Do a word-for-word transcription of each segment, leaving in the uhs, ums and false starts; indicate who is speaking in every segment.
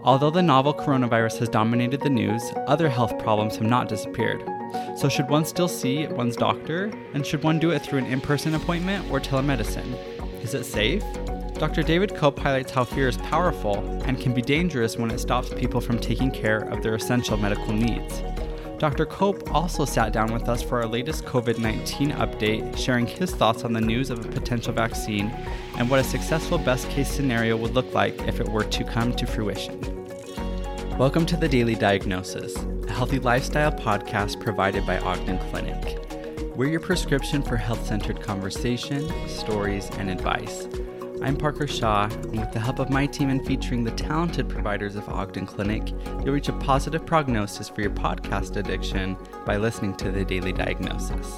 Speaker 1: Although the novel coronavirus has dominated the news, other health problems have not disappeared. So should one still see one's doctor? And should one do it through an in-person appointment or telemedicine? Is it safe? Doctor David Cope highlights how fear is powerful and can be dangerous when it stops people from taking care of their essential medical needs. Doctor Cope also sat down with us for our latest covid nineteen update, sharing his thoughts on the news of a potential vaccine and what a successful best-case scenario would look like if it were to come to fruition. Welcome to The Daily Diagnosis, a healthy lifestyle podcast provided by Ogden Clinic. We're your prescription for health-centered conversation, stories, and advice. I'm Parker Shaw, and with the help of my team and featuring the talented providers of Ogden Clinic, you'll reach a positive prognosis for your podcast addiction by listening to The Daily Diagnosis.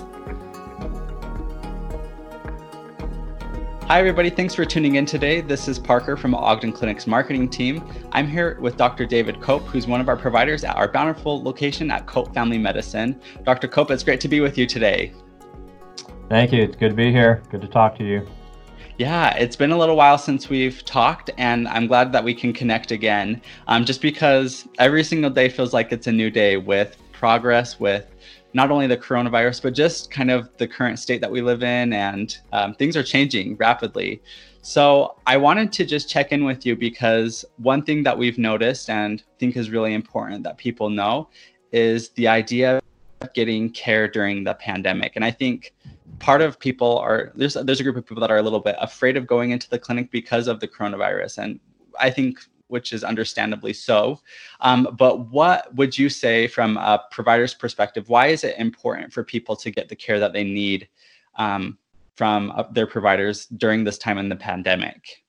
Speaker 1: Hi everybody, thanks for tuning in today. This is Parker from Ogden Clinic's marketing team. I'm here with Doctor David Cope, who's one of our providers at our Bountiful location at Cope Family Medicine. Doctor Cope, it's great to be with you today.
Speaker 2: Thank you, it's good to be here. Good to talk to you.
Speaker 1: Yeah, it's been a little while since we've talked, and I'm glad that we can connect again, um, just because every single day feels like it's a new day with progress, with not only the coronavirus, but just kind of the current state that we live in, and um, things are changing rapidly. So I wanted to just check in with you because one thing that we've noticed and think is really important that people know is the idea of getting care during the pandemic. And I think part of people are, there's there's a group of people that are a little bit afraid of going into the clinic because of the coronavirus. And I think, which is understandably so. Um, but what would you say from a provider's perspective, why is it important for people to get the care that they need um, from uh, their providers during this time in the pandemic?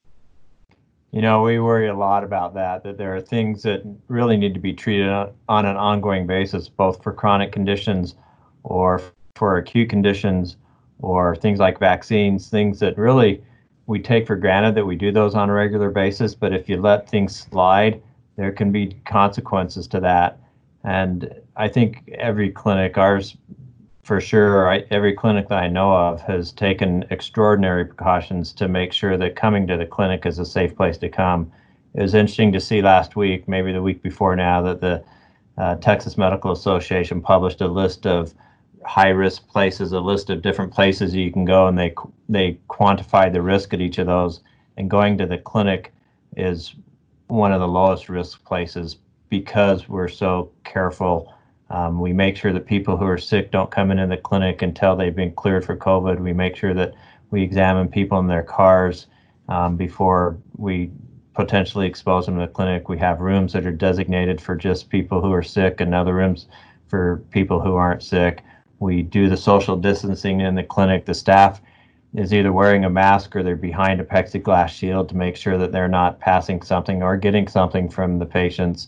Speaker 2: You know, we worry a lot about that, that there are things that really need to be treated on an ongoing basis, both for chronic conditions or for acute conditions, or things like vaccines, things that really we take for granted that we do those on a regular basis. But if you let things slide, there can be consequences to that. And I think every clinic, ours for sure, I, every clinic that I know of has taken extraordinary precautions to make sure that coming to the clinic is a safe place to come. It was interesting to see last week, maybe the week before now, that the uh, Texas Medical Association published a list of high-risk places, a list of different places you can go, and they they quantify the risk at each of those. And going to the clinic is one of the lowest risk places because we're so careful. Um, we make sure that people who are sick don't come into the clinic until they've been cleared for COVID. We make sure that we examine people in their cars um, before we potentially expose them to the clinic. We have rooms that are designated for just people who are sick and other rooms for people who aren't sick. We do the social distancing in the clinic. The staff is either wearing a mask or they're behind a plexiglass shield to make sure that they're not passing something or getting something from the patients.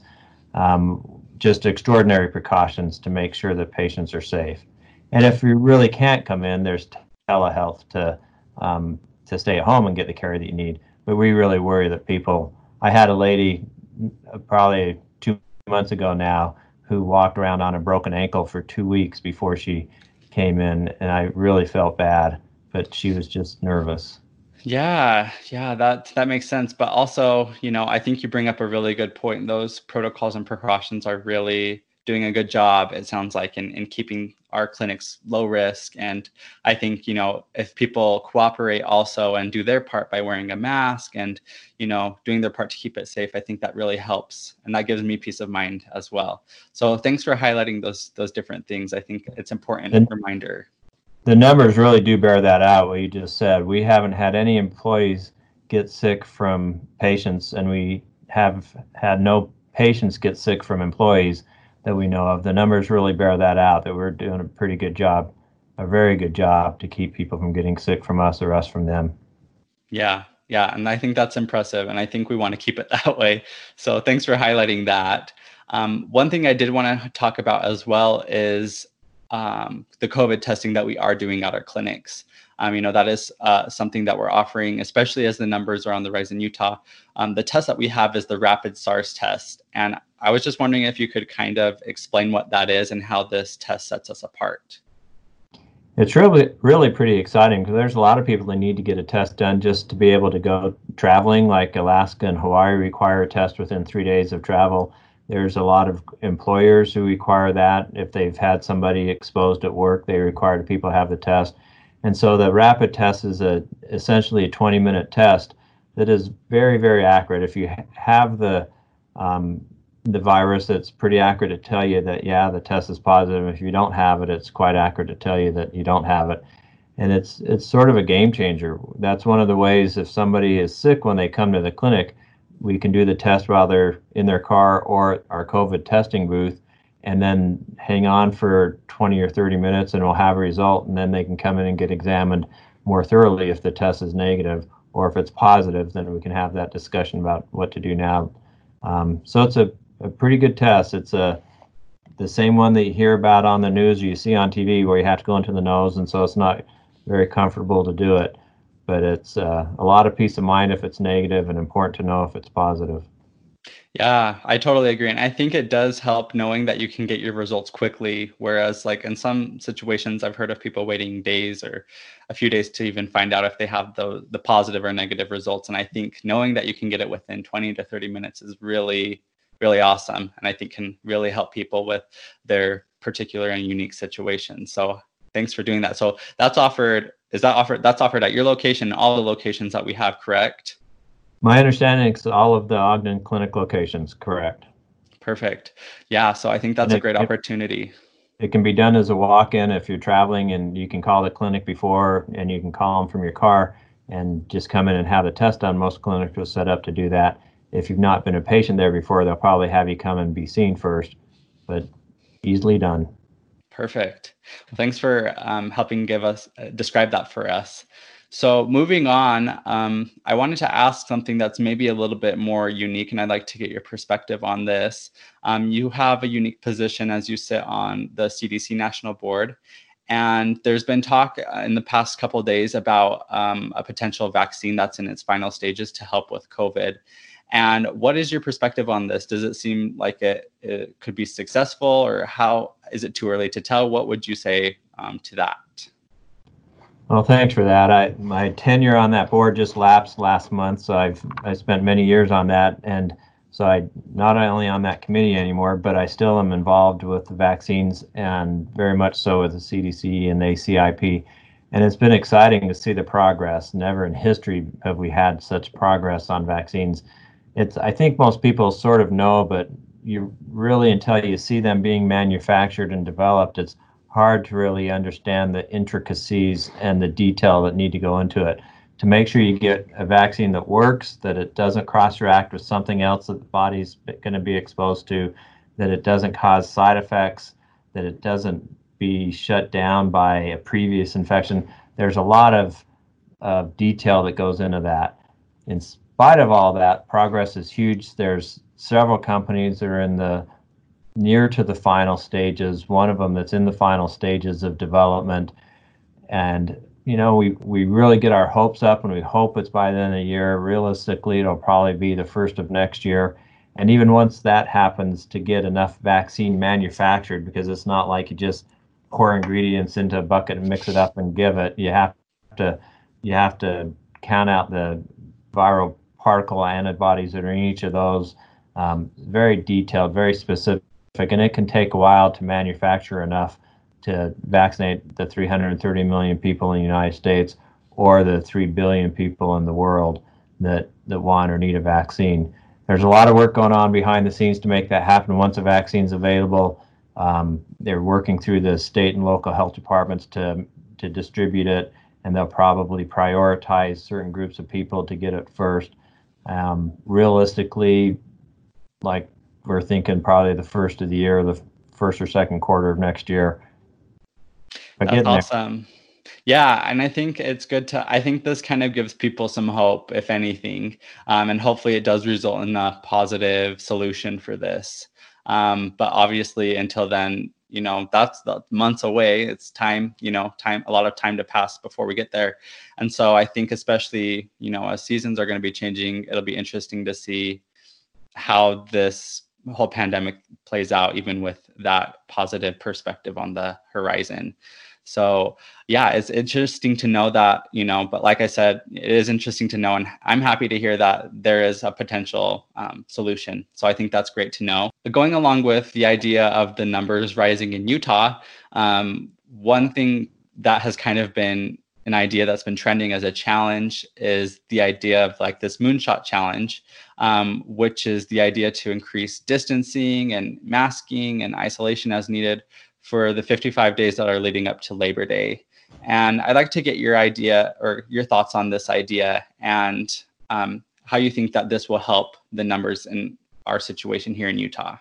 Speaker 2: Um, just extraordinary precautions to make sure that patients are safe. And if you really can't come in, there's telehealth to um, to stay at home and get the care that you need. But we really worry that people, I had a lady probably two months ago now who walked around on a broken ankle for two weeks before she came in, and I really felt bad, but she was just nervous.
Speaker 1: Yeah, yeah, that that makes sense. But also, you know, I think you bring up a really good point. Those protocols and precautions are really doing a good job, it sounds like, in, in keeping our clinics low risk. And I think, you know, if people cooperate also and do their part by wearing a mask and, you know, doing their part to keep it safe, I think that really helps. And that gives me peace of mind as well. So thanks for highlighting those those different things. I think it's important and reminder.
Speaker 2: The numbers really do bear that out, what you just said. We haven't had any employees get sick from patients, and we have had no patients get sick from employees that we know of. The numbers really bear that out, that we're doing a pretty good job, a very good job to keep people from getting sick from us or us from them.
Speaker 1: Yeah, yeah, and I think that's impressive, and I think we want to keep it that way. So thanks for highlighting that. Um, one thing I did want to talk about as well is um, the COVID testing that we are doing at our clinics. Um, you know, that is uh, something that we're offering, especially as the numbers are on the rise in Utah. Um, the test that we have is the rapid SARS test. And I was just wondering if you could kind of explain what that is and how this test sets us apart.
Speaker 2: It's really, really pretty exciting because there's a lot of people that need to get a test done just to be able to go traveling, like Alaska and Hawaii require a test within three days of travel. There's a lot of employers who require that. If they've had somebody exposed at work, they require the people to have the test. And so the rapid test is a essentially a twenty minute test that is very, very accurate. If you ha- have the um, the virus, it's pretty accurate to tell you that, yeah, the test is positive. If you don't have it, it's quite accurate to tell you that you don't have it. And it's it's sort of a game changer. That's one of the ways if somebody is sick when they come to the clinic, we can do the test while they're in their car or our COVID testing booth, and then hang on for twenty or thirty minutes and we'll have a result, and then they can come in and get examined more thoroughly if the test is negative, or if it's positive, then we can have that discussion about what to do now. Um, so it's a a pretty good test. It's a the same one that you hear about on the news or you see on T V where you have to go into the nose, and so it's not very comfortable to do it. But it's uh, a lot of peace of mind if it's negative, and important to know if it's positive.
Speaker 1: Yeah, I totally agree. And I think it does help knowing that you can get your results quickly. Whereas, like in some situations, I've heard of people waiting days or a few days to even find out if they have the, the positive or negative results. And I think knowing that you can get it within twenty to thirty minutes is really, really awesome. And I think can really help people with their particular and unique situations. So thanks for doing that. So that's offered, is that offered, that's offered at your location, all the locations that we have, correct?
Speaker 2: My understanding is all of the Ogden Clinic locations, correct.
Speaker 1: Perfect. Yeah, so I think
Speaker 2: And
Speaker 1: that's a
Speaker 2: it,
Speaker 1: great
Speaker 2: it,
Speaker 1: opportunity.
Speaker 2: it can be done as a walk-in if you're traveling, and you can call the clinic before, and you can call them from your car and just come in and have the test done. Most clinics are set up to do that. If you've not been a patient there before, they'll probably have you come and be seen first, but easily done.
Speaker 1: Perfect. Well, thanks for um, helping give us uh, describe that for us. So moving on, um, I wanted to ask something that's maybe a little bit more unique, and I'd like to get your perspective on this. Um, you have a unique position as you sit on the C D C National Board, and there's been talk uh, in the past couple of days about um, a potential vaccine that's in its final stages to help with COVID. And what is your perspective on this? Does it seem like it, it could be successful, or how is it too early to tell? What would you say um, to that?
Speaker 2: Well, thanks for that. I my tenure on that board just lapsed last month, so I've I spent many years on that, and so I not only on that committee anymore, but I still am involved with the vaccines, and very much so with the C D C and the A C I P. And it's been exciting to see the progress. Never in history have we had such progress on vaccines. It's I think most people sort of know, but you really, until you see them being manufactured and developed, it's hard to really understand the intricacies and the detail that need to go into it to make sure you get a vaccine that works, that it doesn't cross-react with something else that the body's going to be exposed to, that it doesn't cause side effects, that it doesn't be shut down by a previous infection. There's a lot of, of detail that goes into that. In spite of all that, progress is huge. There's several companies that are in the near to the final stages, one of them that's in the final stages of development. And, you know, we, we really get our hopes up, and we hope it's by the end of the year. Realistically, it'll probably be the first of next year. And even once that happens, to get enough vaccine manufactured, because it's not like you just pour ingredients into a bucket and mix it up and give it. You have to, you have to count out the viral particle antibodies that are in each of those. Um, very detailed, very specific. And it can take a while to manufacture enough to vaccinate the three hundred thirty million people in the United States, or the three billion people in the world that, that want or need a vaccine. There's a lot of work going on behind the scenes to make that happen. Once a vaccine's available, um, they're working through the state and local health departments to, to distribute it, and they'll probably prioritize certain groups of people to get it first. Um, realistically, like, we're thinking probably the first of the year, the first or second quarter of next year.
Speaker 1: But That's awesome. There. Yeah, and I think it's good to, I think this kind of gives people some hope, if anything, um, and hopefully it does result in a positive solution for this. Um, but obviously, until then, you know, that's the months away. It's time, you know, time, a lot of time to pass before we get there. And so I think especially, you know, as seasons are going to be changing, it'll be interesting to see how this whole pandemic plays out, even with that positive perspective on the horizon. So yeah, it's interesting to know that, you know, but like I said, it is interesting to know, and I'm happy to hear that there is a potential um, solution. So I think that's great to know. But going along with the idea of the numbers rising in Utah, um, one thing that has kind of been an idea that's been trending as a challenge is the idea of like this moonshot challenge, um, which is the idea to increase distancing and masking and isolation as needed for the fifty-five days that are leading up to Labor Day. And I'd like to get your idea or your thoughts on this idea and um, how you think that this will help the numbers in our situation here in Utah.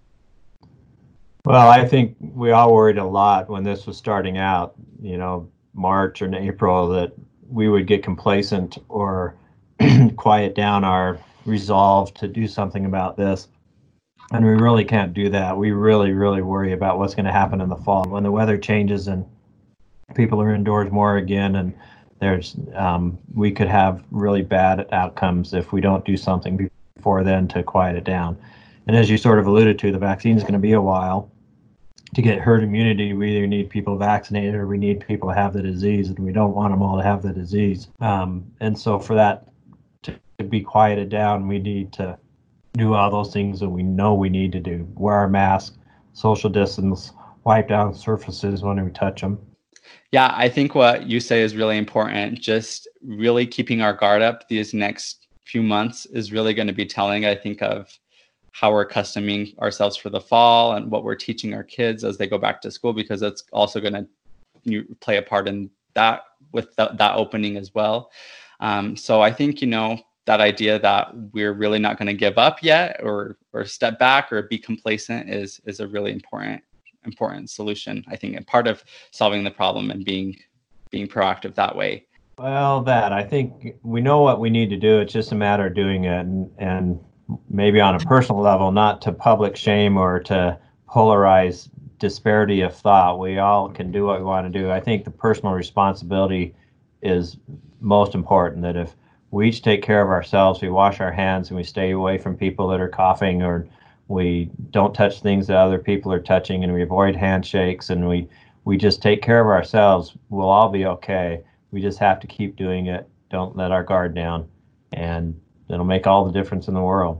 Speaker 2: Well, I think we all worried a lot when this was starting out, you know, March or April, that we would get complacent or quiet down our resolve to do something about this. And we really can't do that. We really, really worry about what's going to happen in the fall when the weather changes and people are indoors more again. And there's, um, we could have really bad outcomes if we don't do something before then to quiet it down. And as you sort of alluded to, the vaccine is going to be a while. To get herd immunity, we either need people vaccinated or we need people to have the disease, and we don't want them all to have the disease. Um, and so for that to, to be quieted down, we need to do all those things that we know we need to do. Wear our mask, social distance, wipe down surfaces when we touch them.
Speaker 1: Yeah, I think what you say is really important. Just really keeping our guard up these next few months is really going to be telling, I think, of how we're accustoming ourselves for the fall and what we're teaching our kids as they go back to school, because that's also going to play a part in that with th- that opening as well. Um, so I think, you know, that idea that we're really not going to give up yet or or step back or be complacent is is a really important important solution, I think, and part of solving the problem and being being proactive that way.
Speaker 2: Well, that I think we know what we need to do. It's just a matter of doing it, and and maybe on a personal level, not to public shame or to polarize disparity of thought. We all can do what we want to do. I think the personal responsibility is most important, that if we each take care of ourselves, we wash our hands and we stay away from people that are coughing, or we don't touch things that other people are touching, and we avoid handshakes, and we, we just take care of ourselves, we'll all be okay. We just have to keep doing it. Don't let our guard down, and it'll make all the difference in the world.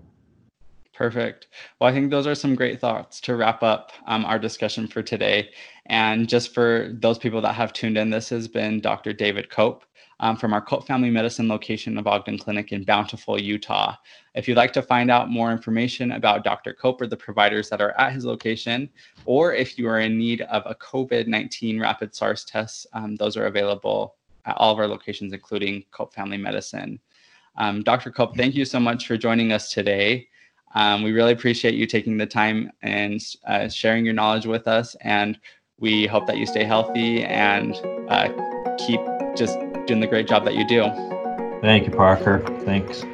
Speaker 1: Perfect. Well, I think those are some great thoughts to wrap up um, our discussion for today. And just for those people that have tuned in, this has been Doctor David Cope um, from our Cope Family Medicine location of Ogden Clinic in Bountiful, Utah. If you'd like to find out more information about Doctor Cope or the providers that are at his location, or if you are in need of a COVID nineteen rapid SARS test, um, those are available at all of our locations, including Cope Family Medicine. Um, Doctor Cope, thank you so much for joining us today. Um, we really appreciate you taking the time and uh, sharing your knowledge with us. And we hope that you stay healthy and uh, keep just doing the great job that you do.
Speaker 2: Thank you, Parker. Thanks.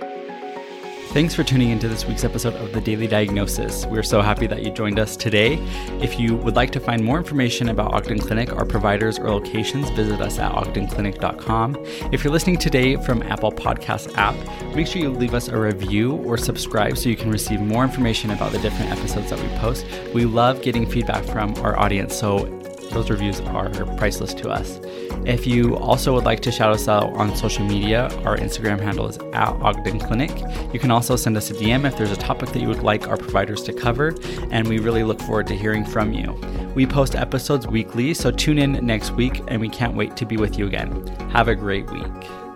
Speaker 1: Thanks for tuning into this week's episode of The Daily Diagnosis. We're so happy that you joined us today. If you would like to find more information about Ogden Clinic, our providers, or locations, visit us at ogden clinic dot com. If you're listening today from Apple Podcasts app, make sure you leave us a review or subscribe so you can receive more information about the different episodes that we post. We love getting feedback from our audience, so those reviews are priceless to us. If you also would like to shout us out on social media, our Instagram handle is at Ogden Clinic. You can also send us a D M if there's a topic that you would like our providers to cover, and we really look forward to hearing from you. We post episodes weekly, so tune in next week, and we can't wait to be with you again. Have a great week.